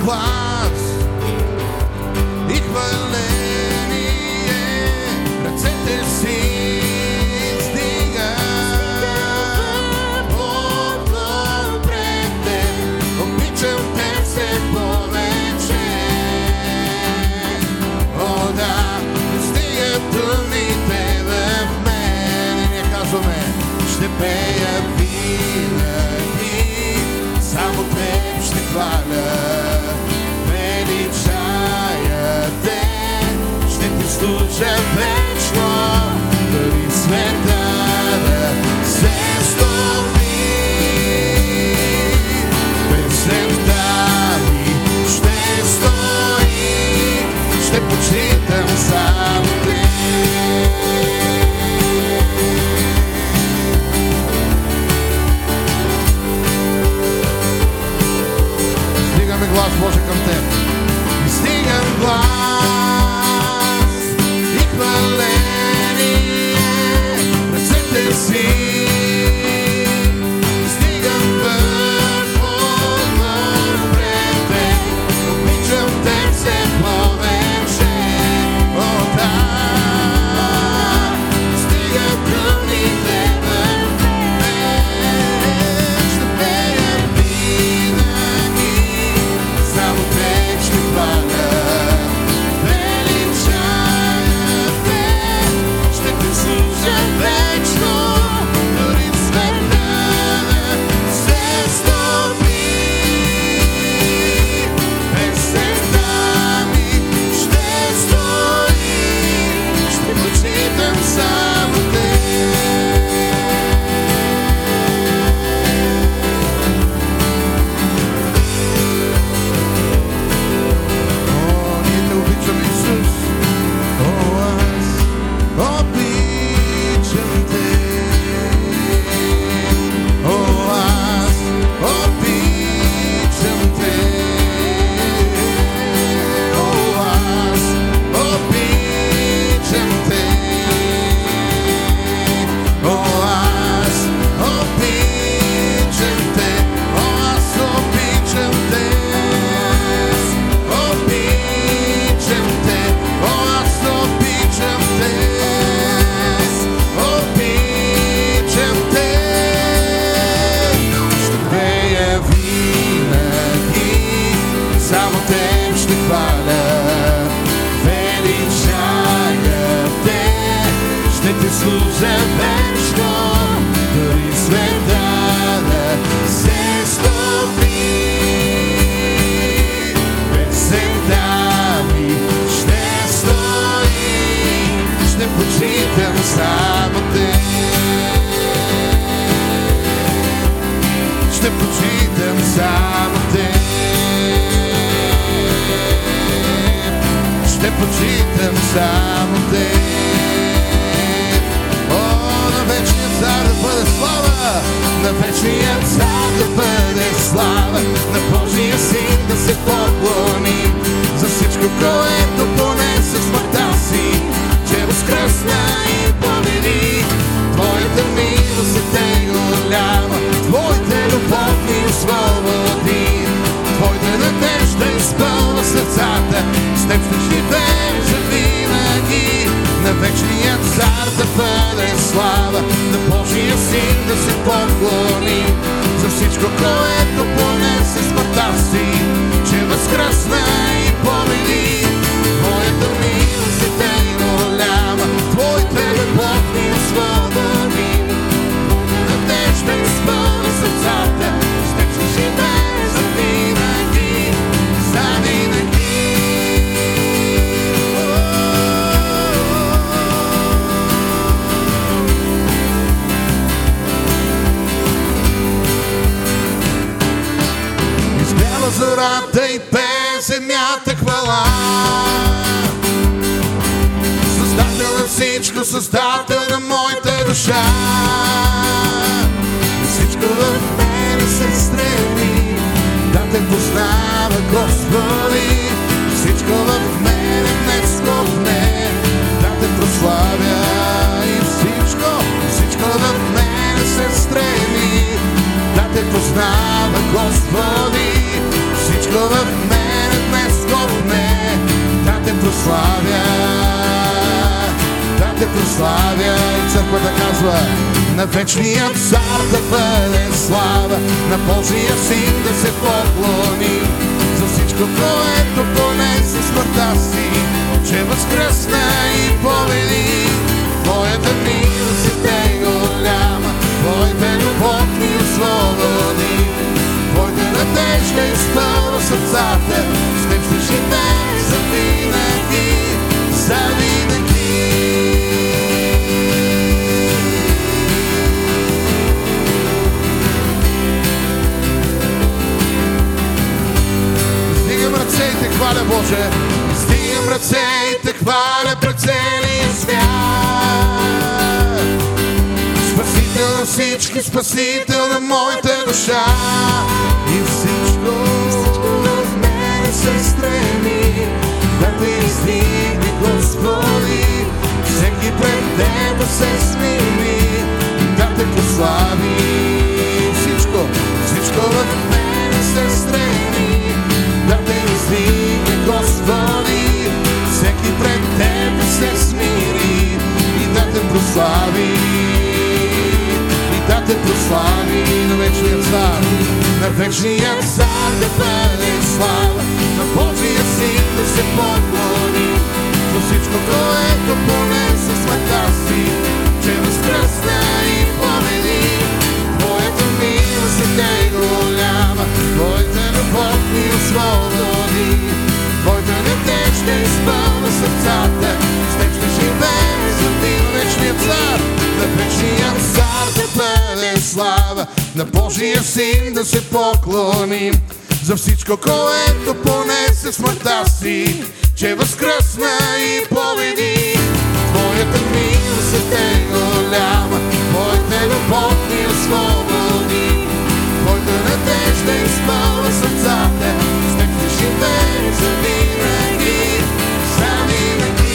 глас и хваление, ръцете си стигам отново пред теб, обичам те все повече. О, да, достигат думите в мен и ние казваме: ще пея винаги, само теб ще хваля, величая те, ще ти служа вечно, дори света да се стопи. Песента ми ще стои, ще почитам само те. Стигаме глас, Боже, към теб. И стигам глас и хваление, ръцете си. Стигам върховно пред теб, обичам теб все повече. О, да, стигат думите в мен, ще пея винаги, само теб ще хваля, величая те, ще те служа вечно, дори света да се стопи. Песента ми ще стои, ще почитам само теб. О, ние те обичаме, Исус. О, аз обичам те. О, аз обичам те. О, аз обичам те. О, аз обичам те. О, аз обичам те. Обичам те. О, аз обичам те. Обичам те. Ще пея винаги, само теб ще хваля, величая те, ще ти служа вечно, дори света да се стопи. Песента ми ще стои, ще почитам само теб. Ще почитам само теб. Ще почитам само теб. О, на вечния цар да бъде слава, на вечния цар да бъде слава, на Божия син да се поклони, за всичко, което понесе смъртта си, че възкръсна и победи. Твоята милост е те голяма, твоите любовни свободи, твоята надежда изпълва сърцата, с теб ще живеем завинаги. На вечния цар да бъде слава, на Божия син да се поклони, за всичко, което понесе смъртта си, че възкръсна и победи. Твоята милост е те голяма, твоите любовни свободи, надежда изпълва сърцата, с теб ще живеем завинаги, завинаги. Изгрява зората и пее земята хвала. Създател на всичко, създател на моята душа. Всичко в мене се стреми да те познава, Господи. Всичко в мене днес говне да те прославя. И всичко в мене се стреми да те познава, Господи. Всичко в мене те прославя. И църквата казва: на вечния цар да бъде слава, на Божия син да се поклони, за всичко, което понесе смъртта си, че възкръсна и победи. Твоята милост е голяма, Твоята любов ни освободи, Твоята надежда изпълва сърцата, с Теб ще живеем завинаги, завинаги. Стигам ръце и Те хваля, Боже, стигам ръце и Те хваля пред целия свят. Спасител на всички, спасител на моята душа. И всичко в мене се стреми да Те издигне, Господи. Всеки пред Теб да се смири, да Те прослави. Всичко в мене се стреми да Те издигне, Господи. Всеки пред Теб да се смири и да Те прослави. Да Те прослави на вечния цар, на вечния цар да бъде слава, на Божия син да се поклони, за всичко, което понесе смъртта си, че възкръсна и победи. Твоята милост е голяма, Твоята любов ни освободи, Твоята надежда изпълва сърцата, с Теб ще живеем завинаги. Вечния цар, на вечния цар да бъде слава, на Божия син да се поклоним, за всичко, което понесе смъртта си, че възкръсна и победи. Твоята милост е голяма, Твоята любов ни освободи, Твоята надежда изпълва сърцата, с Теб ще живеем завинаги, завинаги.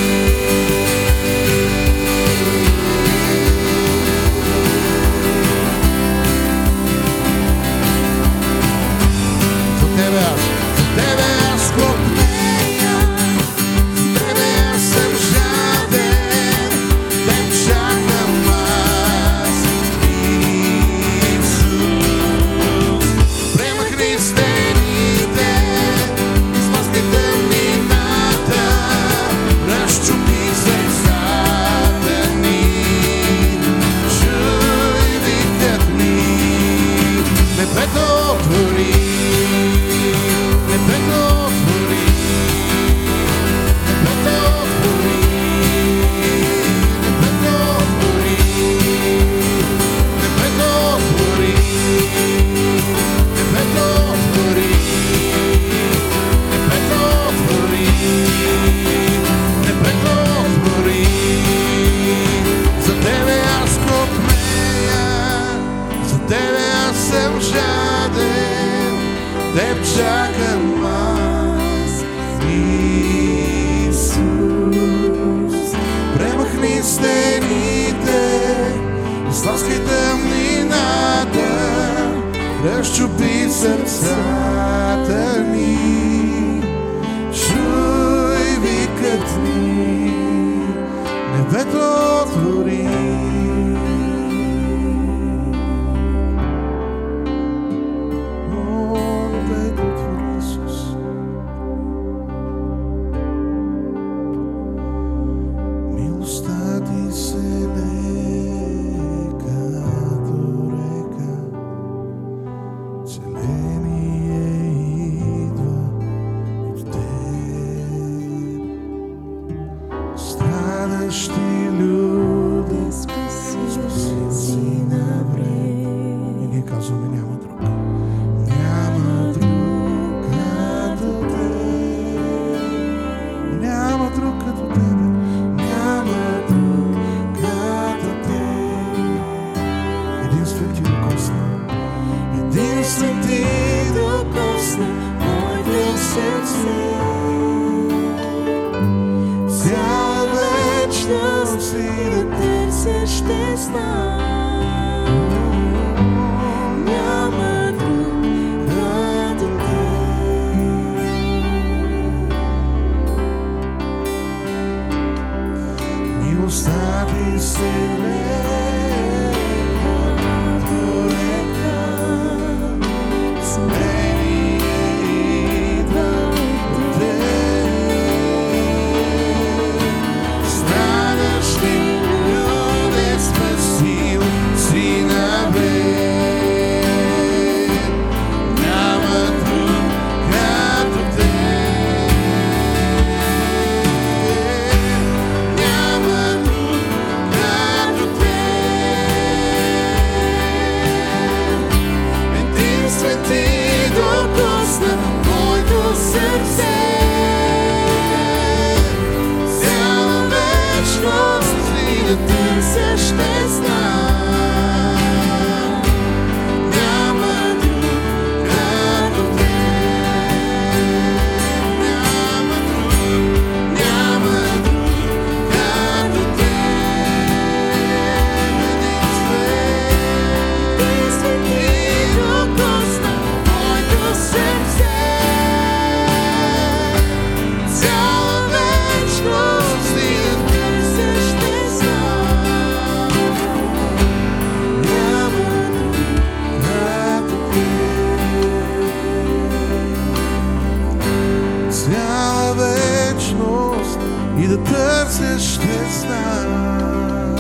За Тебе аз копнея, за Тебе аз съм жаден, Теб чакам аз, Исус. Премахни стените, смазкай тъмнината, разчупи сърцата ни, чуй викът ми, небето отвори. Теб чакам аз, Исус. Премахни стените, изтласкай тъмнината, разчупи сърцата ни, чуй викът ни, небето отвори. и да търсиш ще знам.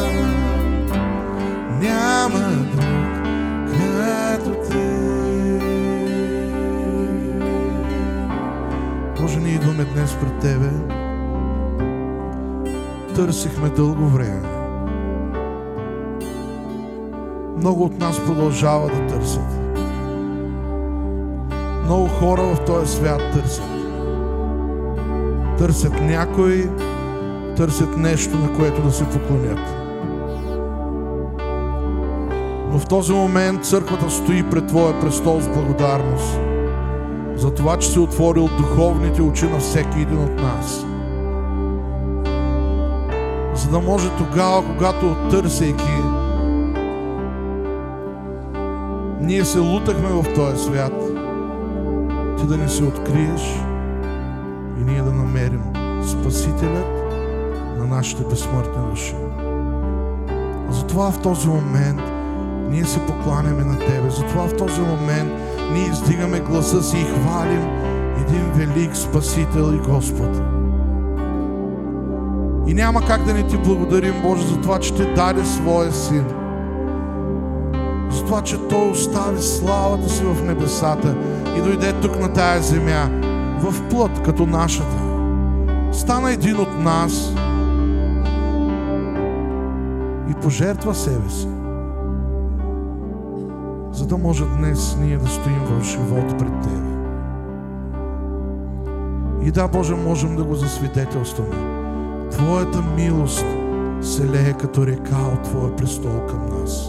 Няма друг като те. Боже, ние идваме днес пред Тебе. Търсихме дълго време. Много от нас продължават да търсят. Много хора в този свят търсят. Търсят някой, търсят нещо, на което да се поклонят. Но в този момент църквата стои пред Твоя престол с благодарност за това, че си отворил духовните очи на всеки един от нас. За да може тогава, когато търсейки, ние се лутахме в този свят, Ти да ни се откриеш и ние да намерим Спасителят на нашите безсмъртни души. Затова в този момент ние се покланяме на Тебе. Затова в този момент ние издигаме гласа си и хвалим един велик Спасител и Господ. И няма как да не Ти благодарим, Боже, за това, че Ти даде Своя Син. За това, че Той остави славата си в небесата и дойде тук на тая земя, в плът като нашата. Стана един от нас и пожертва себе си, за да може днес ние да стоим в живот пред Тебе. И да, Боже, можем да го засвидетелстваме. Твоята милост се лее като река от Твоя престол към нас.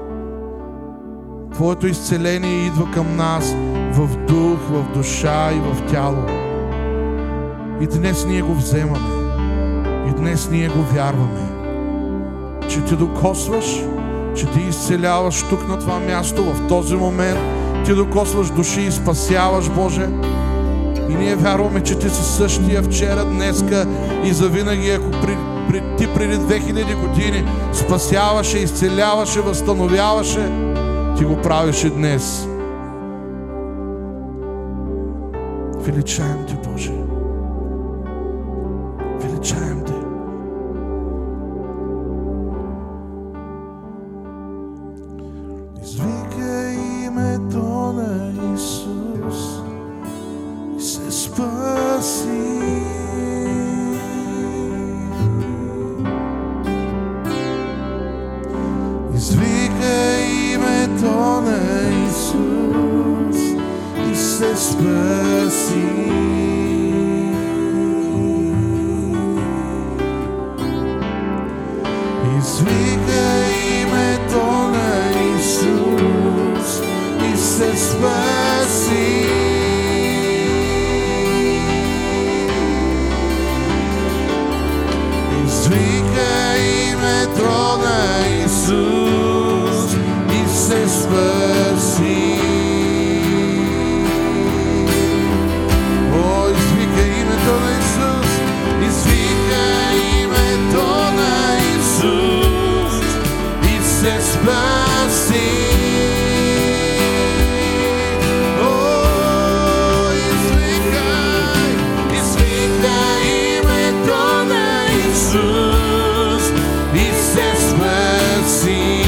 Твоето изцеление идва към нас в дух, в душа и в тяло. И днес ние го вземаме. И днес ние го вярваме. Че Ти докосваш, че Ти изцеляваш тук на това място, в този момент. Ти докосваш души и спасяваш, Боже. И ние вярваме, че Ти си същия вчера, днеска и завинаги. Ако Ти преди 2000 години спасяваше, изцеляваше, възстановяваше, Ти го правиш и днес. Величаем Те, Боже. Величаем Те. Извикай името на Исус и се спаси. Извикай името на Исус и се спаси. Извикай името на Исус и се спаси. Извикай името на Исус и се спаси. О, извикай името на Исус, извикай името на Исус и се спаси. О, извикай името на Исус и се спаси.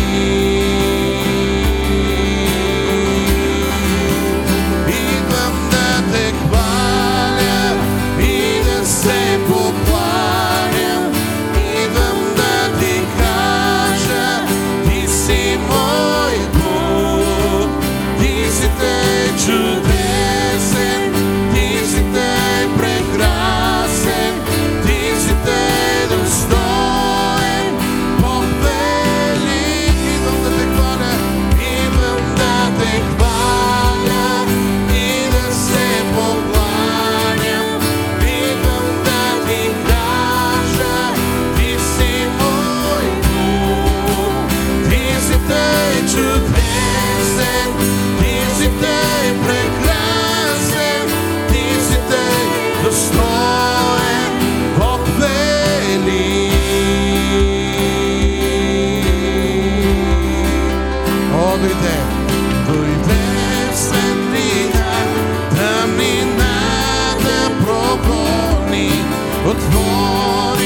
Отвори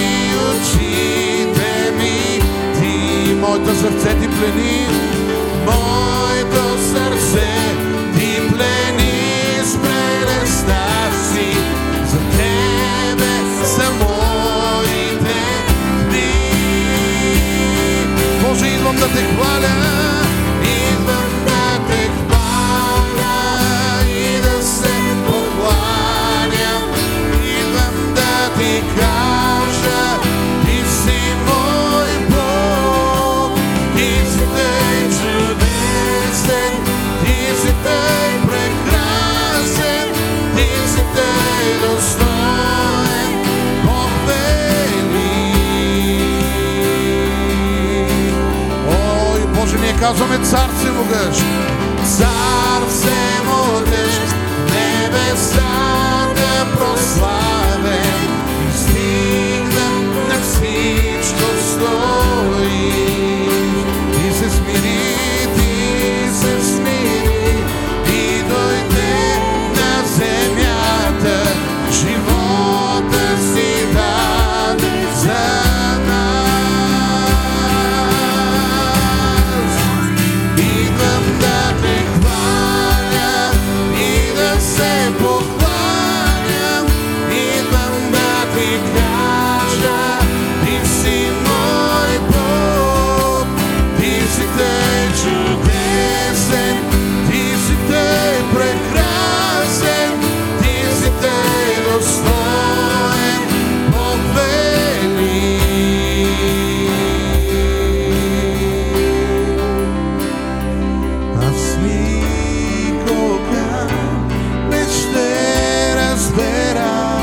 моето сърце ти плени, моето сърце ти плени с прелестта си. За тебе са моите дни. Боже, идвам да те хваля, идвам да те хваля и да се покланям. Идвам да ти кажа, ти си мой Бог, ти си тъй чудесен, ти си тъй прекрасен, ти си тъй достоен, Бог вели. Ой, Боже, ние казваме цар всемогъщ, цар всемогъщ, небесата прославен, стигнам на всичко стои. Ти се смири, ти се смири и дойде на земята, живота си даде за нас. Идвам да те хваля и да се покланям, идвам да ти кажа, ти си мой Бог, ти си тъй чудесен, ти си тъй прекрасен, ти си тъй достоен, Бог вели. Аз никога не ще разбера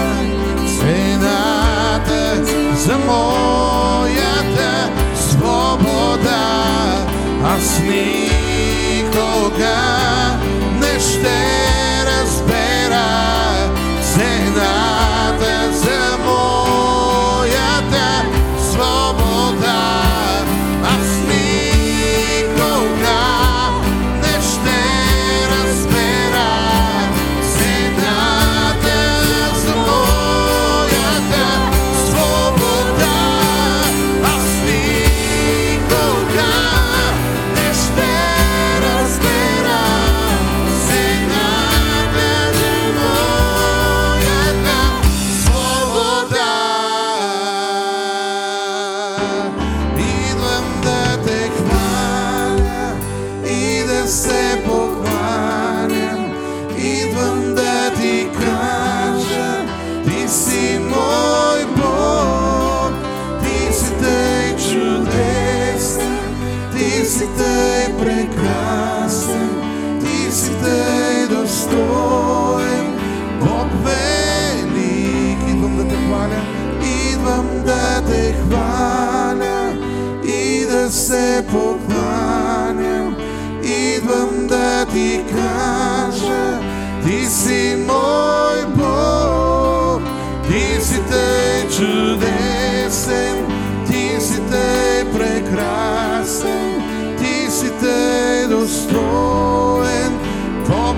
цената за моята свобода. Аз никога не ще разбера цената за моята свобода. Аз никога не ще разбера цената за моята свобода. Аз никога не ще разбера цената за моята свобода. Идвам да те хваля и да се покланям, идвам да ти кажа, ти си мой Бог, ти си тъй чудесен, ти си тъй прекрасен, ти си тъй достоен, Бог велик. Идвам да те хваля, идвам да те хваля и да се покланям, идвам да ти кажа, ти си мой Бог, ти си тъй чудесен, ти си тъй прекрасен, ти си тъй достоен, Бог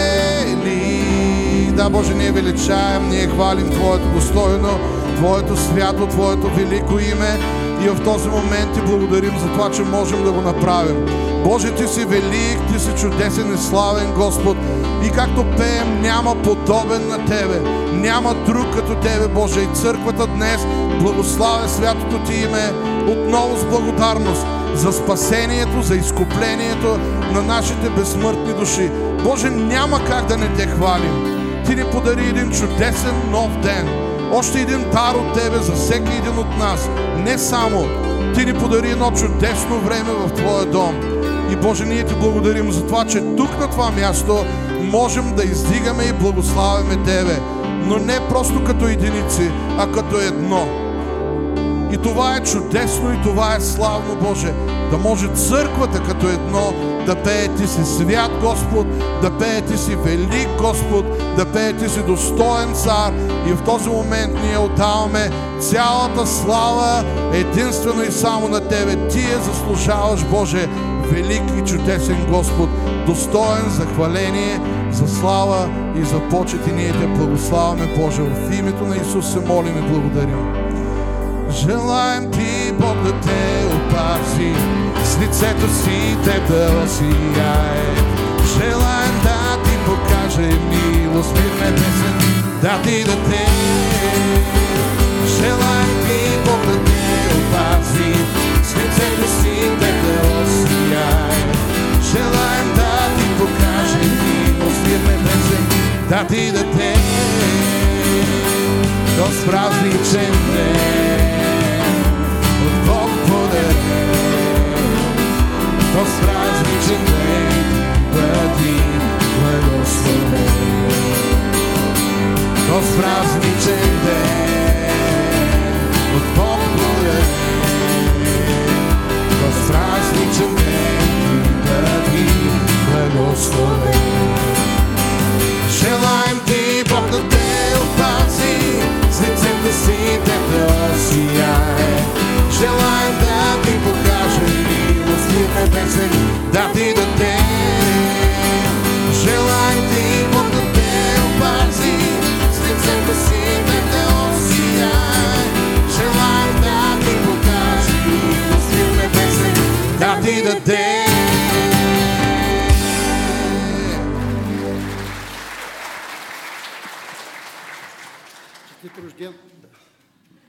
вели. Да, Боже, ние величаем, ние хвалим Твоето достойно, Твоето свято, Твоето велико име и в този момент Ти благодарим за това, че можем да го направим. Боже, Ти си велик, Ти си чудесен и славен Господ, и както пеем, няма подобен на Тебе, няма друг като Тебе, Боже. И църквата днес благославя святото Ти име отново с благодарност за спасението, за изкуплението на нашите безсмъртни души. Боже, няма как да не Те хвалим. Ти ни подари един чудесен нов ден, още един дар от Тебе за всеки един от нас. Не само, Ти ни подари едно чудесно време в Твоя дом. И Боже, ние Ти благодарим за това, че тук на това място можем да издигаме и благославяме Тебе, но не просто като единици, а като едно. И това е чудесно и това е славно, Боже, да може църквата като едно да пее Ти си свят Господ, да пее Ти си велик Господ, да пее Ти си достоен цар. И в този момент ние отдаваме цялата слава единствено и само на Тебе. Ти я заслужаваш, Боже, велик и чудесен Господ, достоен за хваление, за слава и за почет. И ние Те благославяме, Боже. В името на Исус се молим и благодарим. Желаем ти, Бог, да те опази, с лицето си теб да осияе. Желаем да ти покаже милост, мир небесен да ти даде. Желаем ти, Бог, да те опази, с лицето си теб да осияе. Желаем да ти покаже милост, мир небесен да ти даде. Този празничен ден от Бог подарен, този празничен ден бъди благословен. Този празничен ден от Бог подарен, този празничен ден бъди благословен. Желаем ти, Бог, да те опази, с лицето си теб да осияе. Желаем да ти покаже милост, мир небесен да ти даде. Желаем ти, Бог, да те опази, с лицето си теб да осияе. Желаем да ти покаже милост, мир небесен да ти даде. Честит рожден.